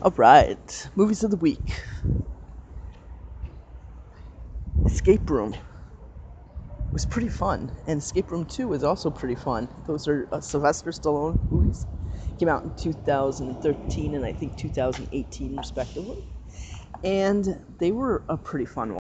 Alright, movies of the week. Escape Room was pretty fun, and Escape Room 2 was also pretty fun. Those are Sylvester Stallone movies. Came out in 2013 and I think 2018 respectively. And they were a pretty fun one.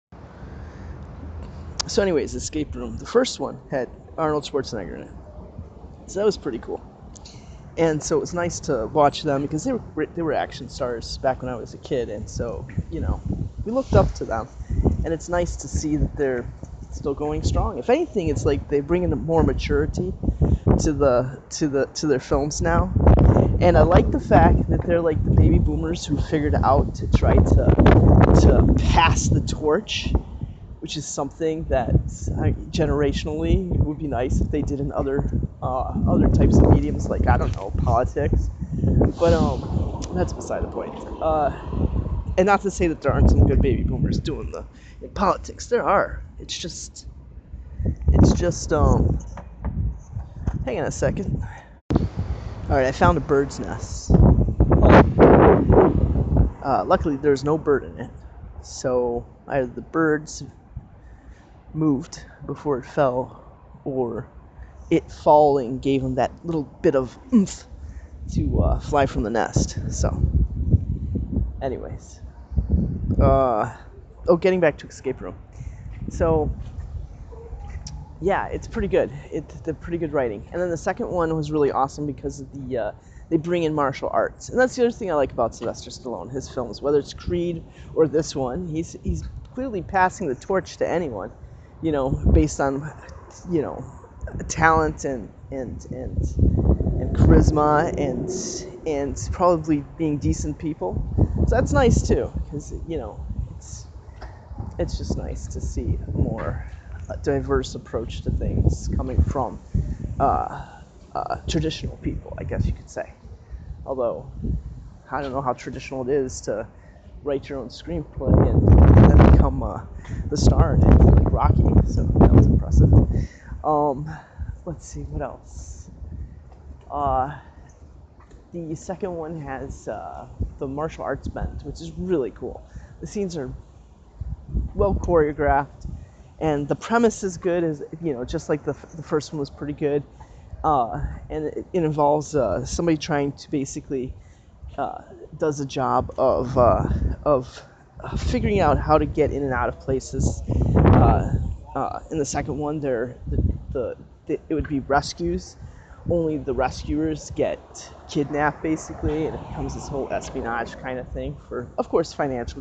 So anyways, Escape Room. The first one had Arnold Schwarzenegger in it. So that was pretty cool. And so it was nice to watch them because they were action stars back when I was a kid, and so we looked up to them, and it's nice to see that they're still going strong. If anything, it's like they bring in more maturity to their films now, and I like the fact that they're like the baby boomers who figured out to try to pass the torch, which is something that generationally would be nice if they did in other types of mediums, like, I don't know, politics. But that's beside the point. And not to say that there aren't some good baby boomers doing in politics. There are. It's just hang on a second. All right, I found a bird's nest. Luckily, there's no bird in it, so either the birds moved before it fell, or it falling gave them that little bit of oomph to fly from the nest. So, anyways, getting back to Escape Room. So, yeah, it's pretty good. They're pretty good writing. And then the second one was really awesome because of they bring in martial arts, and that's the other thing I like about Sylvester Stallone. His films, whether it's Creed or this one, he's clearly passing the torch to anyone, based on, talent and charisma and probably being decent people. So that's nice too, because it's just nice to see a more diverse approach to things coming from traditional people, I guess you could say. Although I don't know how traditional it is to write your own screenplay and then become the star in it, like Rocky. So that was impressive. Let's see, what else? The second one has the martial arts bend, which is really cool. The scenes are well choreographed, and the premise is good. Just like the first one was pretty good. And it involves somebody trying to basically does a job of figuring out how to get in and out of places. In the second one, it would be rescues. Only the rescuers get kidnapped, basically, and it becomes this whole espionage kind of thing for, of course, financial